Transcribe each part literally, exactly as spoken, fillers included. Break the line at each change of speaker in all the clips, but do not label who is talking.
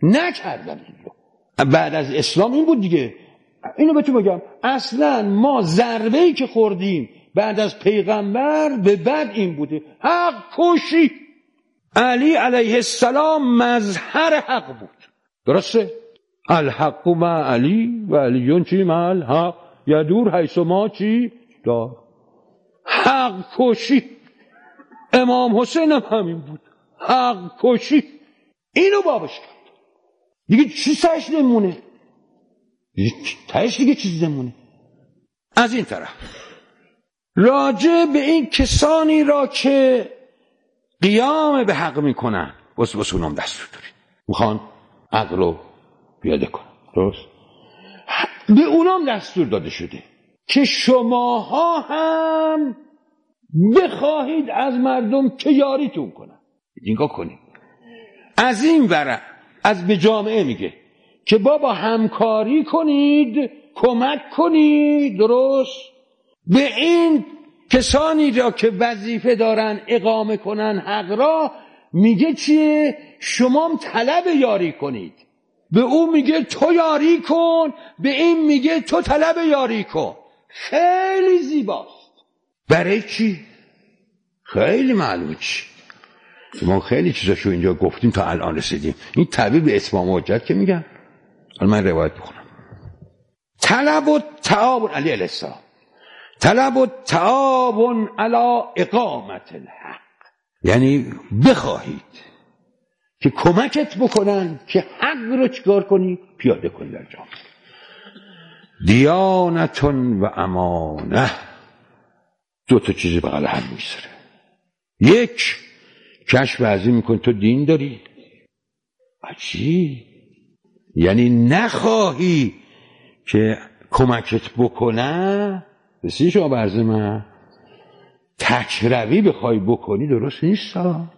نکردن این رو. بعد از اسلام این بود دیگه. اینو بهتون بگم، اصلا ما ضربه‌ای که خوردیم بعد از پیغمبر به بعد این بوده، حق کشی. علی علیه السلام مظهر حق بود، درسته؟ الحق مع علی و علیون چی مع الحق یدور حیث ما چی دار. حق کشی. امام حسین هم همین بود، حق کشی. اینو بابش کرد دیگه. چی سرش نمونه دیگه؟ تهش دیگه چیزی نمونه. از این طرف راجع به این کسانی را که قیام به حق میکنن بس بس اونم دستور دارید، میخوان حق رو پیاده کنن، درست؟ به اونم دستور داده شده که شماها هم بخواهید از مردم که یاریتون کنن، اینگاه کنید. از این ور از به جامعه میگه که بابا همکاری کنید، کمک کنید، درست؟ به این کسانی را که وظیفه دارن اقامه کنن حق را میگه چیه؟ شما هم طلب یاری کنید. به اون میگه تو یاری کن، به این میگه تو طلب یاری کن. خیلی زیباست. برای چی؟ خیلی معلومه چی. ما خیلی چیزاشو اینجا گفتیم تا الان رسیدیم. این تعبیر به اتمام حجت که میگن. حالا من روایت بخونم. طلب و تعاون علی علیه السلام، طلب و تعاون علی اقامت الحق، یعنی بخواهید که کمکت بکنن که حق رو چکار کنی؟ پیاده کنی در جامعه. دیانتون و امانه، دو تا چیزی بغل هم میذاره. یک، کشف عظیم میکن تو دین داری. عجیب. یعنی نخواهی که کمکت بکنه، رسید شما برز من تکروی بخوای بکنی، درست نیست.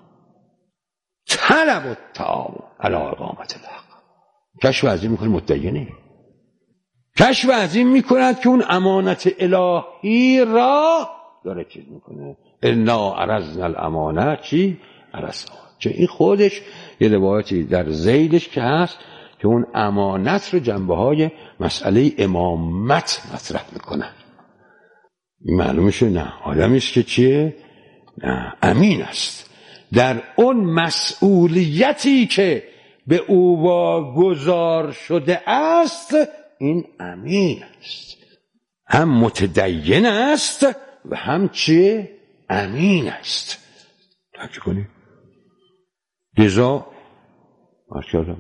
طلب و تعاون علی اقامت الحق، کشف عظیم میکنه مدعیه. کشف عظیم میکند که اون امانت الهی را داره چیز میکنه. انا عرضنا الامانه چی؟ عرضنا. چه این خودش یه روایتی در ذیلش که هست که اون امانت رو جنبه های مسئله امامت مطرح میکنه. معلومه شد نه آدمی است که چیه؟ نه امین است در اون مسئولیتی که به او واگذار شده است. این امین است، هم متدین است و هم چیه؟ امین است. توجه کنید. لذا عرض کردم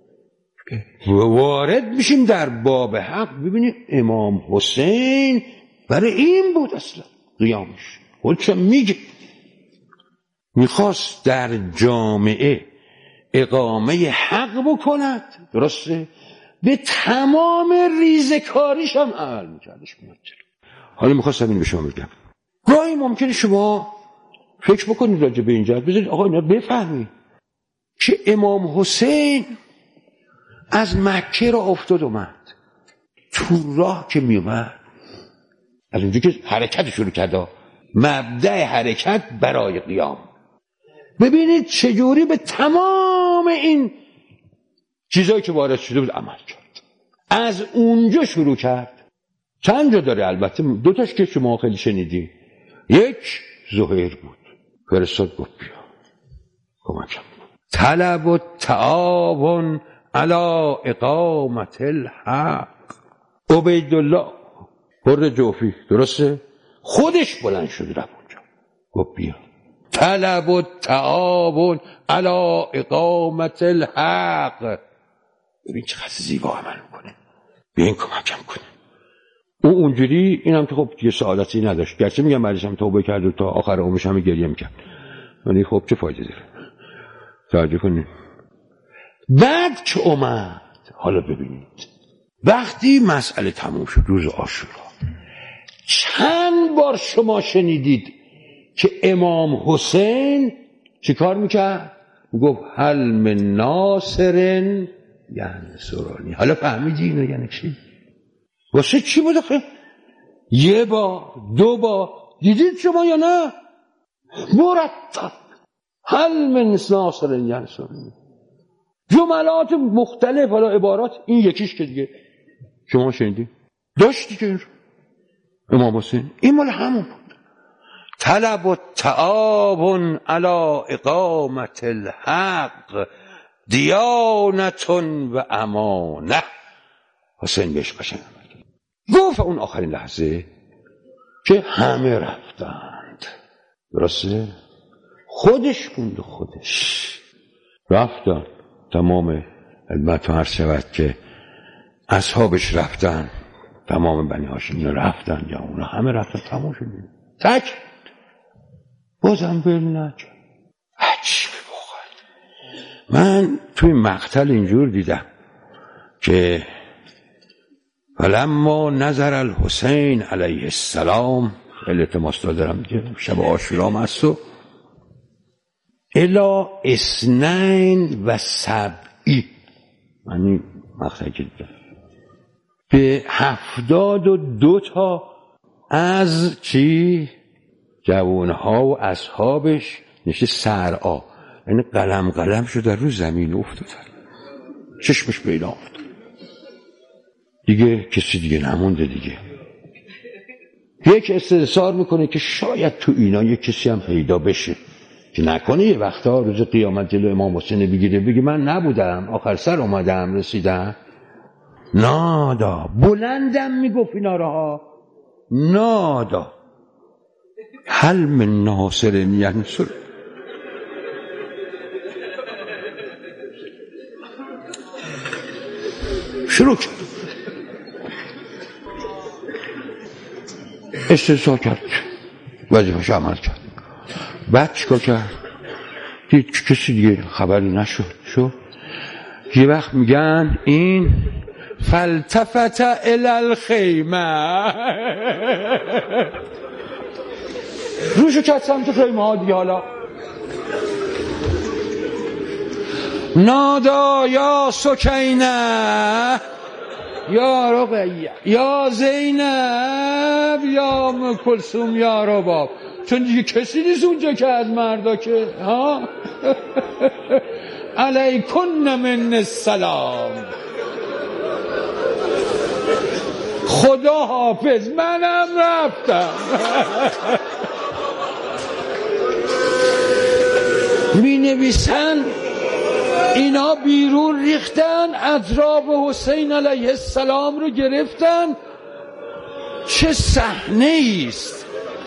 وارد میشیم در باب حق. ببینید امام حسین برای این بود اصلا قیامش. خودشم میگه میخواست در جامعه اقامه حق بکند، درسته؟ به تمام ریزکاریش هم عمل میکردش. حالا میخواستم این به شما بگم، گاهی ممکنه شما فکر بکنید راجع به این جهت، بذارید آقا اینا بفهمید که امام حسین از مکه را افتاد اومد، تو راه که میومد از اونجا که حرکت شروع کرد، مبدأ حرکت برای قیام. ببینید چجوری به تمام این چیزایی که وارد شده بود عمل کرد. از اونجا شروع کرد. چند جا داره البته، دو تاش که شما خیلی شنیدی. یک زهیر بود، فرستاد گفت بیا کمکم. طلب و تعاون علی اقامت الحق. عبیدالله پر جوفی، درسته؟ خودش بلند شد رفت اونجا گفت بیا طلب و تعاون علی اقامت الحق. ببین چقدر زیبا عمل میکنه. بیاین کمکم کنه. او اونجوری اینم که خب یه سعادتی نداشت، گرچه میگم بعدش هم توبه کرد و تا آخر عمرش هم گریه میکرد، ولی خب چه فایده داره. توجه کنید. بعد که اومد، حالا ببینید وقتی مسئله تموم شد روز عاشورا، چند بار شما شنیدید که امام حسین چی کار میکرد؟ گفت هل من ناصرن یعنی سرانی. حالا فهمیدی اینو یعنی چی؟ واسه چی بود آخه؟ یه بار دو بار دیدید شما یا نه؟ مرتب هل من ناصرن یعنی سرانی. جملات مختلف، حالا عبارات، این یکیش که دیگه شما شنیدید داشتی که امام حسین این مال همون بود. طلب و تعاون علی اقامت الحق دیانتون و امانه. حسین بهش قشنگ گفت اون آخرین لحظه که همه رفتند، درسته؟ خودش موند، خودش رفتن. تمام البته هر شود که اصحابش رفتن، تمام بنی هاشم رفتن، یا اونا همه رفتن، تمام شد. تک بازم بل نکرد. عجیبه واقعا. من توی مقتل اینجور دیدم که فلما نظر الحسین علیه السلام، التماس دارم که شب عاشورا هست، و الا اثنین و سبعی، من این مقتل که دیدم به هفتاد و دو تا از چی جوانها و اصحابش نشه سرعا، یعنی قلم قلم شده رو زمین افتادن، چشمش پیدا افتاد، دیگه کسی دیگه نمونده دیگه. یک استحضار میکنه که شاید تو اینا یک کسی هم پیدا بشه که نکنه یه وقتا روز قیامت جلو امام حسین بگیره بگه من نبودم، آخر سر اومدم رسیدم. نادا بلندم میگفت اینا را، نادا هل من ناصر ینصر. شروع کرد استحضار کرد، وظیفه‌شو عمل کرد. بعد چیکار کرد؟ دید کسی دیگه خبری نشد. شو یه وقت میگن این فالتفت الی الخیمه، روشو کرد سمت خیمه ها دیگه. حالا نادا یا سکینه یا رقیه یا زینب یا ام کلثوم یا رباب، چون دیگه کسی نیست اونجا که از مردا که ها علیکن من السلام، خدا حافظ، منم رفتم. می نویسن اینا بیرون ریختن، اطراف حسین علیه السلام رو گرفتن. چه صحنه ایست!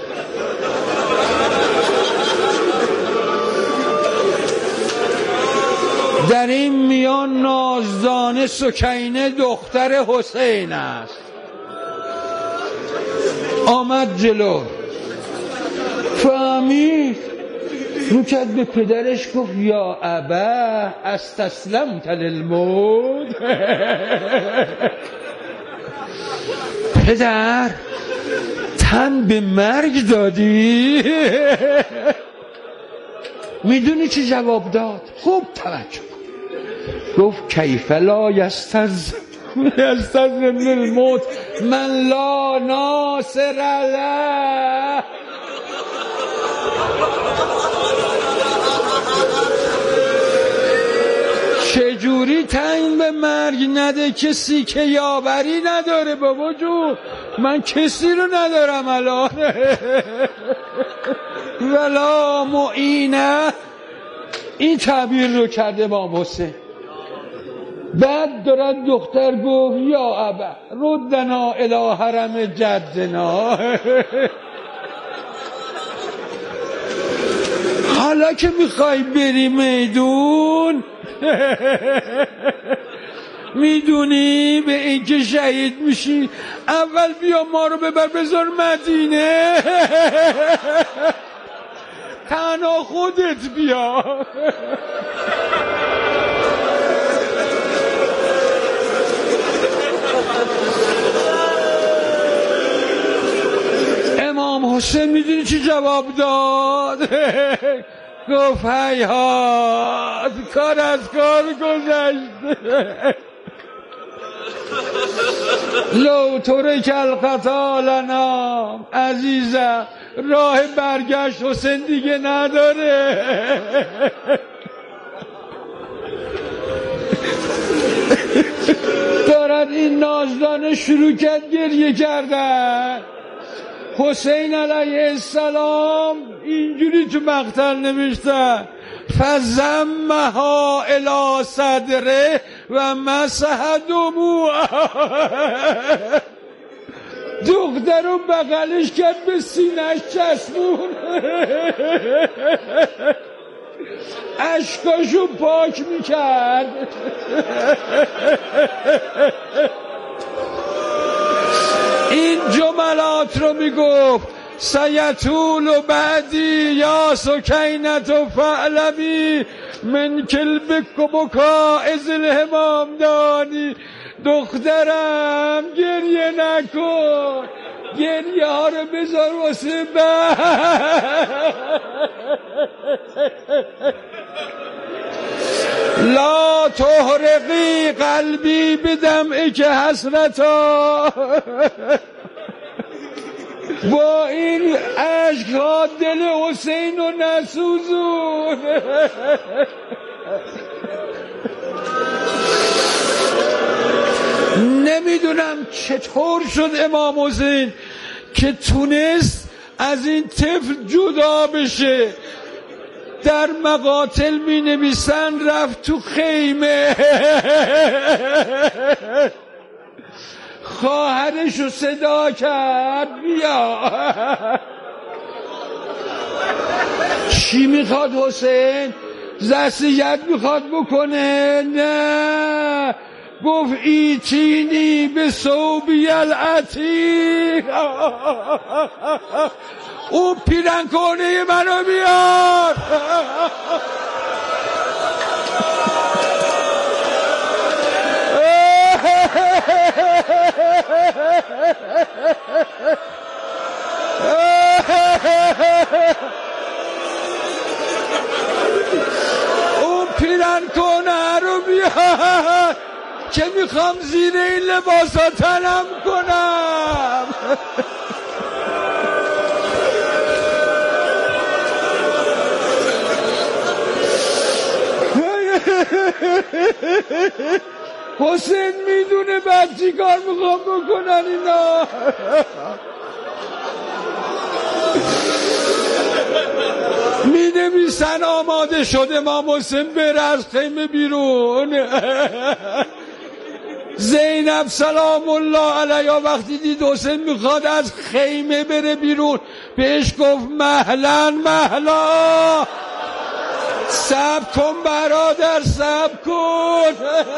در این میان نازدانه سکینه دختر حسین است، آمد جلو، فهمید، رو کرد به پدرش گفت یا ابا استسلمت للموت. پدر تن به مرگ دادی؟ میدونی چی جواب داد؟ خوب توجه. گفت کیف لا یستز یستظلم للموت من لا ناصر له. چجوری تن به مرگ نده کسی که یاوری نداره؟ بابا جون من کسی رو ندارم الان. ولا معینه، این تعبیر رو کرده امام حسین. بعد دارد دختر گفت یا ابا ردنا الی حرم جدنا. حالا که میخوای بری میدون، میدونی به این که شهید میشی، اول بیا ما رو ببر بذار مدینه، تنها خودت بیا. امام حسین میدونی چی جواب داد؟ گفت هیهات، کار از کار گذشته. لو ترک القتالنا عزیزم، راه برگشت حسین دیگه نداره. دارد این نازدانه شروع کرد گریه کردن. حسین علیه السلام اینجوری تو مقتل نوشتن فزمها الی صدره و مسح دموعه. دختر رو بغلش کرد به سینه‌اش چسبون، اشکاشو پاک میکرد. این جملات رو میگفت سیطول بعدی یا سکینت و فعلمی من کلبک و بکائز الهمام دانی. دخترم گریه نکن، گریه ها رو بذار واسه لا تحرقی قلبی بدمعی که حسرتا. با این عشق ها دل حسین رو نسوزون. نمیدونم چطور شد امام حسین که تونست از این طفل جدا بشه. در مقاتل می نویسن رفت تو خیمه، خواهرش رو صدا کرد بیا. چی میخواد حسین؟ وصیت میخواد بکنه؟ نه، گفت ایتینی به صوبی العتیق، اون پیرنکونه منو بیار. اون پیرنکونه رو بیار که میخوام زیر این لباسا تنم کنم. حسین میدونه بعد چی کار میخوام بکنن اینا. می نویسن آماده شده امام حسین بره از خیمه بیرون. زینب سلام الله علیها وقتی دید حسین میخواد از خیمه بره بیرون بهش گفت مهلا مهلا، صبر کن برادر صبر کن.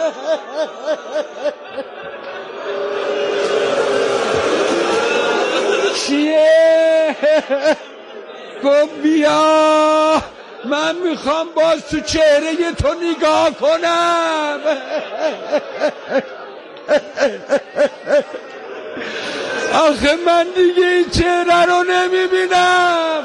چیه؟ گفت بیا من میخوام باز تو چهره تو نگاه کنم. آخه من دیگه این چهره رو نمیبینم.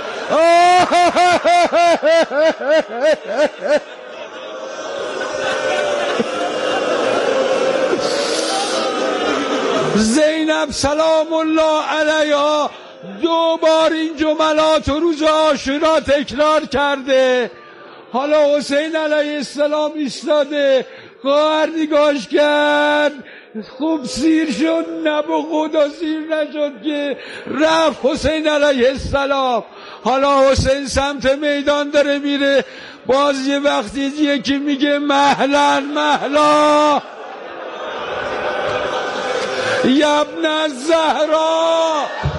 زینب سلام الله علیها دو بار این جملات و روز عاشورا تکرار کرده. حالا حسین علیه السلام ایستاده، خواهر نگاش کرد خوب سیر شد، نه به خدا سیر نشد که رفت حسین علیه السلام. حالا حسین سمت میدان داره میره، باز یه وقتی یکی میگه مهلا مهلا یبن الزهرا.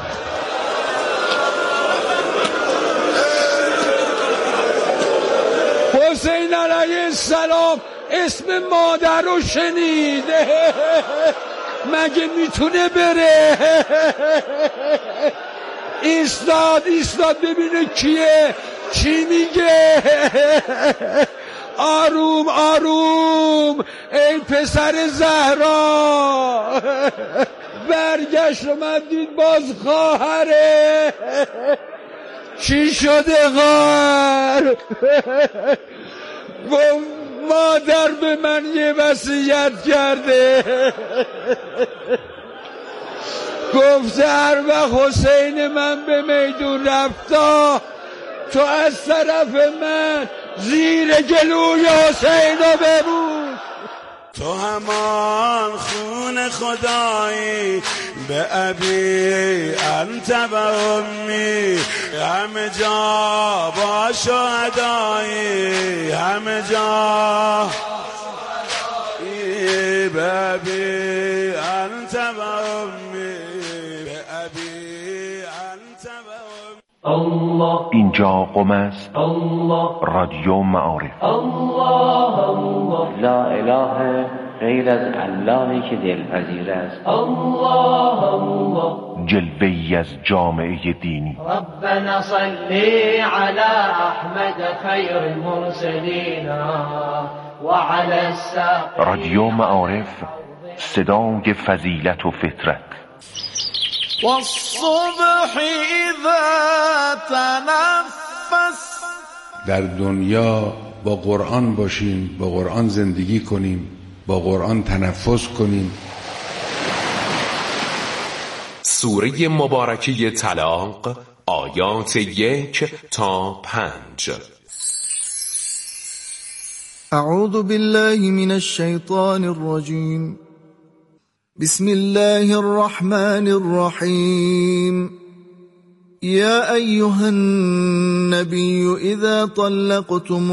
حسین علیه السلام اسم مادر رو شنیده، مگه میتونه بره؟ ایستاد ایستاد ببینه کیه چی میگه. آروم آروم ای پسر زهرا. برگشت اومد دید باز خواهره. چی شده خواهر؟ مادر به من یه وصیت کرده، گفته هر وقت حسین من به میدون رفتا تو از طرف من زیر گلوی حسین رو ببوس.
تو همان خون خدایی به ابی انت و امی، همه جا با شهدایی، همه جا به ابی انت و امی، به ابی انت و امی.
اینجا قم است رادیو معارف.
لا اله غیر از اللهی که دلپذیر است.
جلوه‌ای از جامعه دینی.
ربنا صلی علی احمد خیر المرسلین و علی الساق.
رادیو معارف، صدای فضیلت و فطرت.
والصبح اذا تنفس.
در دنیا با قرآن باشیم، با قرآن زندگی کنیم، با قرآن تنفس کنیم.
سوره مبارکه طلاق، آیات یک تا پنج.
اعوذ بالله من الشیطان الرجیم. بسم الله الرحمن الرحیم. يا أيها النبي إذا طلقتم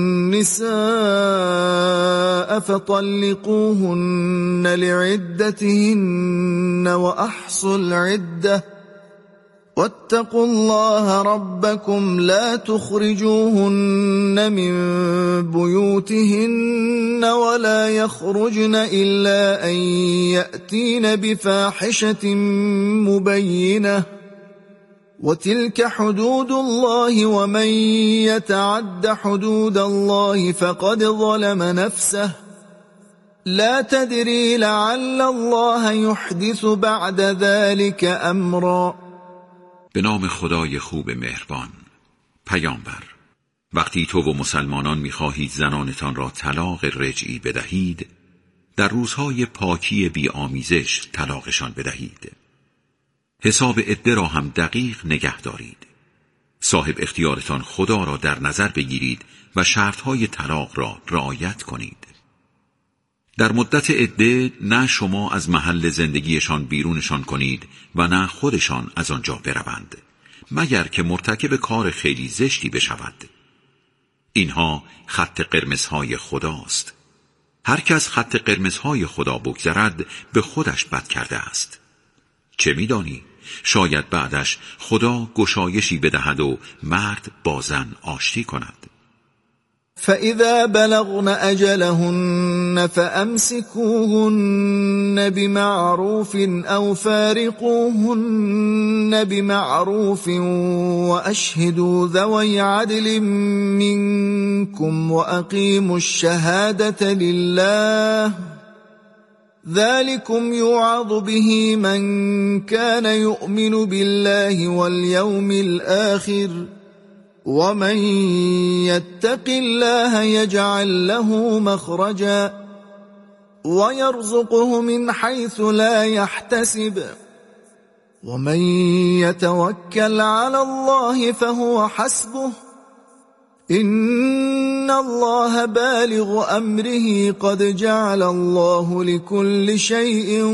النساء فطلقوهن لعدتهن وأحصوا العدة واتقوا الله ربكم لا تخرجوهن من بيوتهن ولا يخرجن إلا أن يأتين بفاحشة مبينة وتلك حدود الله ومن يتعد حدود الله فقد ظلم نفسه لا تدري لعل الله يحدث بعد ذلك امرا.
به نام خدای خوب مهربان. پیامبر، وقتی تو و مسلمانان می‌خواهید زنانتان را طلاق رجعی بدهید، در روزهای پاکی بی‌آمیزش طلاقشان بدهید. حساب عده را هم دقیق نگه دارید. صاحب اختیارتان خدا را در نظر بگیرید و شرطهای طلاق را رعایت کنید. در مدت عده نه شما از محل زندگیشان بیرونشان کنید و نه خودشان از آنجا بروند، مگر که مرتکب کار خیلی زشتی بشود. اینها خط قرمزهای خداست. هر کس خط قرمزهای خدا بگذرد به خودش بد کرده است. چه می‌دانی؟ شاید بعدش خدا گشایشی بدهد و مرد با زن آشتی کند.
فَإِذَا بَلَغْنَ أَجَلَهُنَّ فَأَمْسِكُوهُنَّ بِمَعْرُوفٍ أَوْ فَارِقُوهُنَّ بِمَعْرُوفٍ وَأَشْهِدُوا ذَوَيْ عَدْلٍ مِّنكُمْ وَأَقِيمُوا الشَّهَادَةَ لِلَّهِ ذلكم يوعظ به من كان يؤمن بالله واليوم الآخر ومن يتق الله يجعل له مخرجا ويرزقه من حيث لا يحتسب ومن يتوكل على الله فهو حسبه إن الله بالغ امره قد جعل الله لكل شيء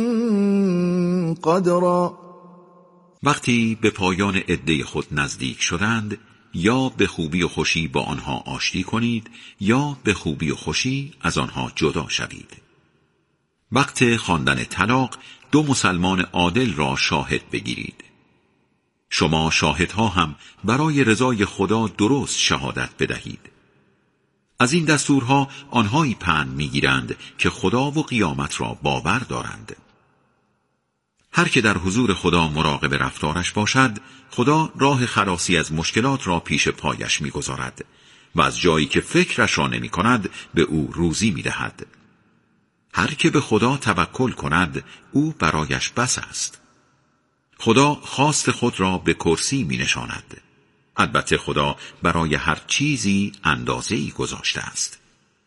قدرا.
وقتی به پایان عده خود نزدیک شدند، یا به خوبی و خوشی با آنها آشتی کنید یا به خوبی و خوشی از آنها جدا شوید. وقت خواندن طلاق دو مسلمان عادل را شاهد بگیرید. شما شاهدها هم برای رضای خدا درست شهادت بدهید. از این دستورها آنهایی پند میگیرند که خدا و قیامت را باور دارند. هر که در حضور خدا مراقب رفتارش باشد، خدا راه خلاصی از مشکلات را پیش پایش میگذارد و از جایی که فکرش را نمی کند به او روزی میدهد. هر که به خدا توکل کند او برایش بس است. خدا خواست خود را به کرسی می نشاند. البته خدا برای هر چیزی اندازه‌ای گذاشته است.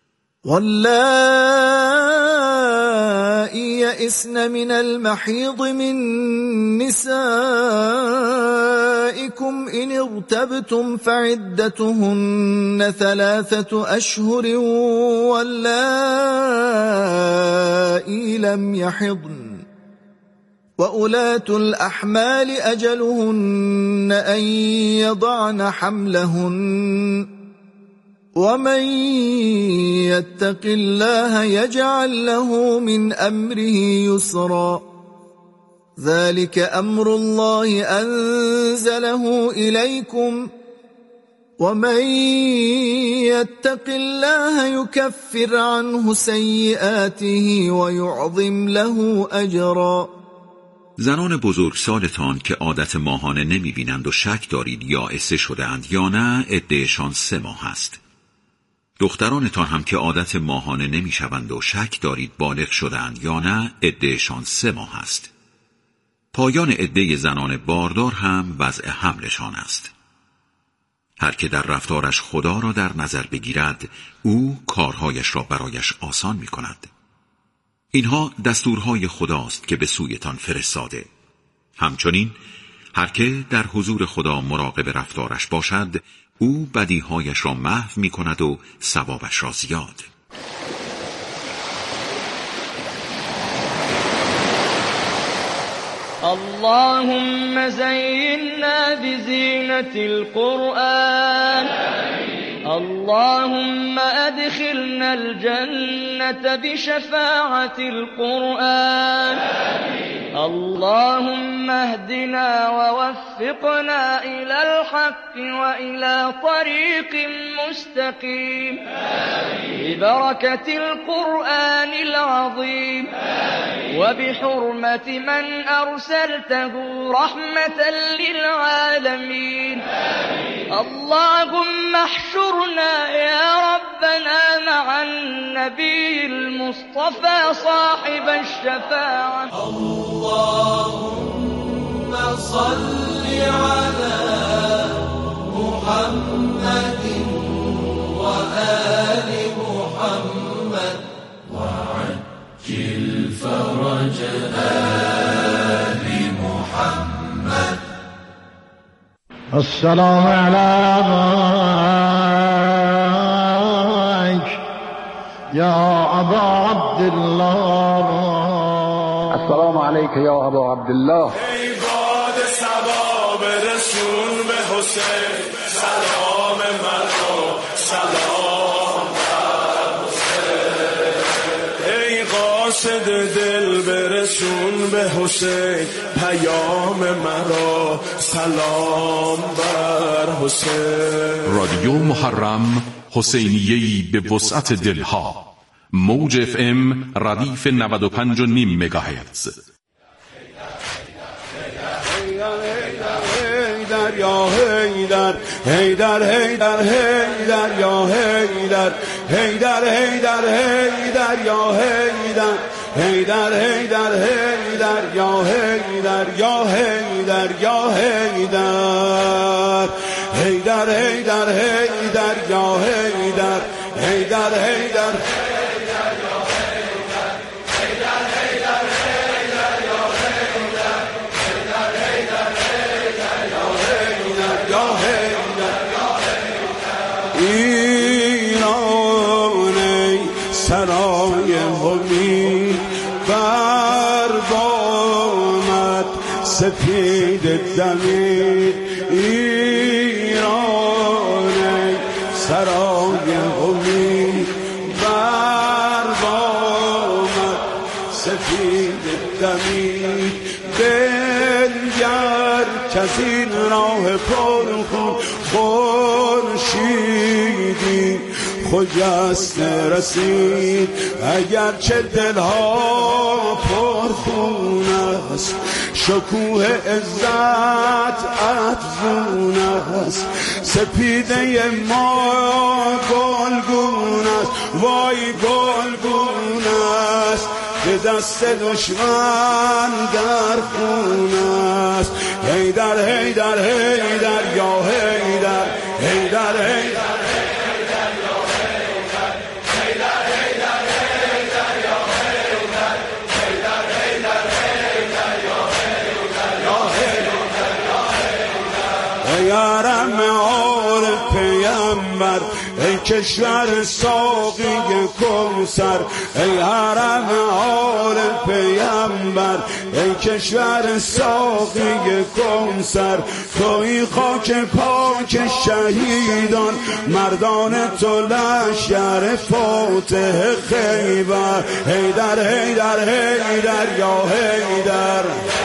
واللائي يئسن من المحيض من نسائكم إن ارتبتم فعدتهن ثلاثة أشهر واللائي لم يحضن وأولاة الأحمال أجلهن أن يضعن حملهن ومن يتق الله يجعل له من أمره يسرا ذلك أمر الله أنزله إليكم ومن يتق الله يكفر عنه سيئاته ويعظم له أجرا.
زنان بزرگسالتان که عادت ماهانه نمی بینند و شک دارید یا یائسه شده‌اند یا نه، عده‌شان سه ماه است. دخترانتان هم که عادت ماهانه نمی شوند و شک دارید بالغ شده‌اند یا نه، عده‌شان سه ماه است. پایان عده زنان باردار هم وضع حملشان است. هر که در رفتارش خدا را در نظر بگیرد، او کارهایش را برایش آسان می کند. اینها دستورهای خداست که به سویتان فرستاده. همچنین هر که در حضور خدا مراقب رفتارش باشد، او بدیهایش را محو می کند و ثوابش را زیاد.
اللهم زينا بزينة القرآن اللهم أدخلنا الجنة بشفاعة القرآن اللهم اهدنا ووفقنا إلى الحق وإلى طريق مستقيم ببركة القرآن العظيم وبحرمة من أرسلته رحمة للعالمين اللهم احشرنا يا ربنا مع النبي المصطفى صاحب الشفاعة
اللهم صل على محمد وآل محمد وعجل فرج آل محمد.
السلام عليك يا أبا عبد الله. السلام عليك يا أبا عبد الله.
ای باد صبا برسون به حسین سلام مرا سلام بر حسین. ای قاصد دل برسون به حسین پیام مرا سلام بر حسین.
رادیو محرم، حسینیه‌ای به وسعت دلها. موج اف ام ردیف نود و پنج و نیم مگاهرتز.
هیدر یا هیدر هیدر هیدر هیدر یا هیدر هیدر هیدر هیدر یا هیدر هیدر هیدر هیدر یا هیدر یا هیدر یا هیدر هیدر هیدر هیدر یا هیدر هیدر هیدر ایران سرای امید بر بامت سپید دمید. ایران سرای امید بر بامت سپید دمید. بنگر کزین راه پر خون خورشیدی خجسته رسید. اگر چه دلها پرخون است شکوه عزت افزون است. سپیده ما گلگون است وای گلگون است به دست دشمن در خون است. هیدر هیدر هیدر یا هیدر هیدر هیدر یارم آل پیامبر ای کشور ساقی کوثر ای حرم آل پیامبر ای کشور ساقی کوثر توی خاک پاک شهیدان مردان تو لشکر فاتح خیبر حیدر حیدر حیدر یا حیدر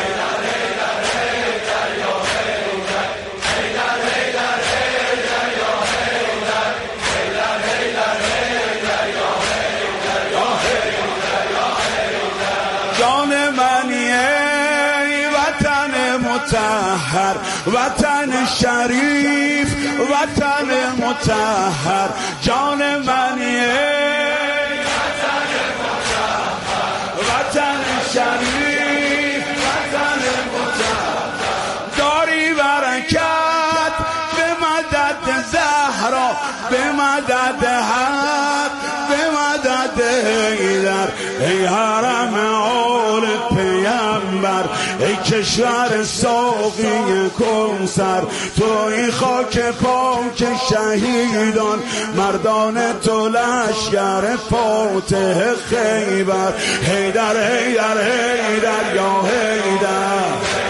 جان منی ای وطن مطهر وطن شریف وطن مطهر جان منی ای وطن مطهر وطن شریف وطن مطهر داری برکت به مدد زهرا به مدد حق به مدد حیدر ای حرم آل پیامبر ای کشور ساقی کوثر توی خاک پاک شهیدان مردان تو لشکر فاتح خیبر حیدر حیدر حیدر یا حیدر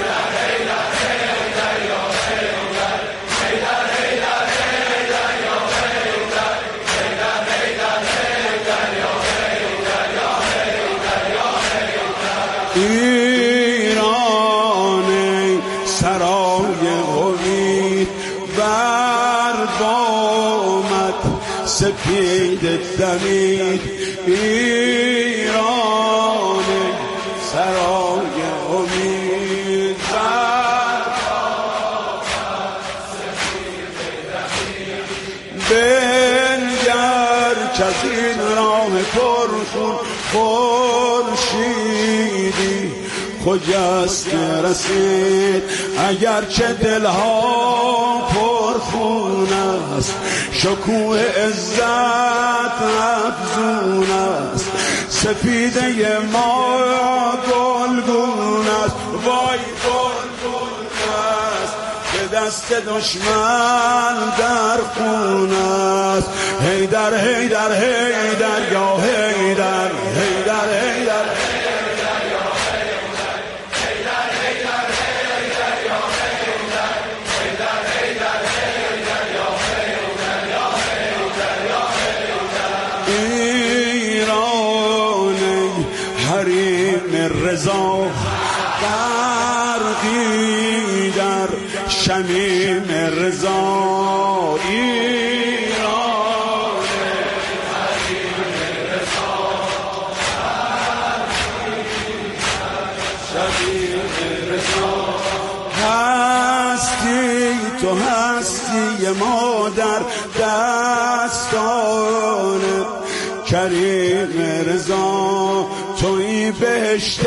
ایران سرای امید بر بامت سپید دمید ایران سرای امید بر بامت سپید دمید بنگر کزین راه پرخون خورشیدی خجست رسید اگرچه دلها پرخون است شکوه عزت افزون است سپیده ما گلگون است وای گلگون است به دست دشمن در خون است حیدر حیدر حیدر یا حیدر حیدر حیدر رضا غرقی در شمیم رضا ایران حریم رضا غرقی در شمیم رضا هستی تو هستی ما در دستان کریم رضا توی بهشت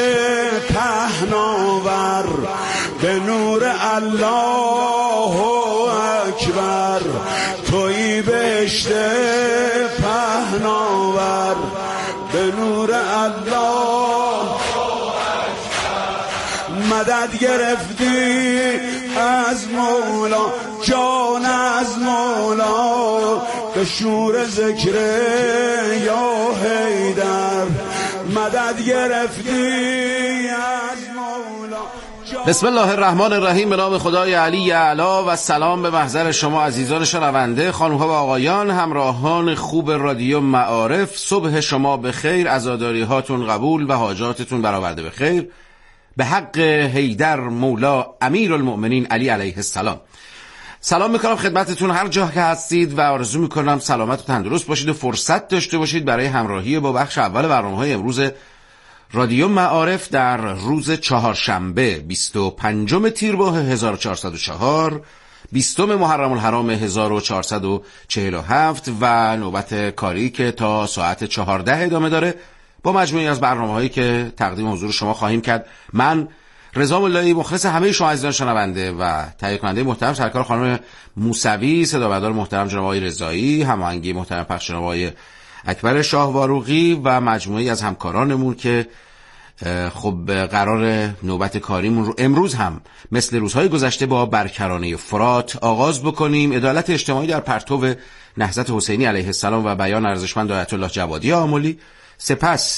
پهناور به نور الله اکبر توی بهشت پهناور به نور الله مدد گرفتی از مولا جان از مولا به شور ذکر یا حیدر مدد گرفتی از مولا.
بسم الله الرحمن الرحیم. به نام خدای علی اعلی و سلام به محضر شما عزیزان شنونده، خانم‌ها و آقایان، همراهان خوب رادیو معارف. صبح شما به خیر، عزاداری هاتون قبول و حاجاتتون برآورده به خیر. به حق حیدر مولا امیر المؤمنین علی علیه السلام سلام میکنم خدمتتون هر جا که هستید و آرزو میکنم سلامت و تندرست باشید و فرصت داشته باشید برای همراهی با بخش اول برنامه‌های امروز رادیو معارف در روز چهارشنبه بیست و پنجم تیر ماه هزار و چهارصد و چهار، بیستم محرم الحرام هزار و چهارصد و چهل و هفت و نوبت کاری که تا ساعت چهارده ادامه داره با مجموعی از برنامه‌هایی که تقدیم حضور شما خواهیم کرد. من رضا ملایی مخلص همه شما عزیزان شنونده و تهیه کننده محترم سرکار خانم موسوی، صدابردار محترم جناب آقای رضایی، هماهنگی محترم پخش جناب آقای اکبر شاهواروقی و مجموعی از همکارانمون که خب قرار نوبت کاریمون رو امروز هم مثل روزهای گذشته با برکرانه فرات آغاز بکنیم. عدالت اجتماعی در پرتو نهضت حسینی علیه السلام و بیان ارزشمند آیت الله جوادی آملی، سپس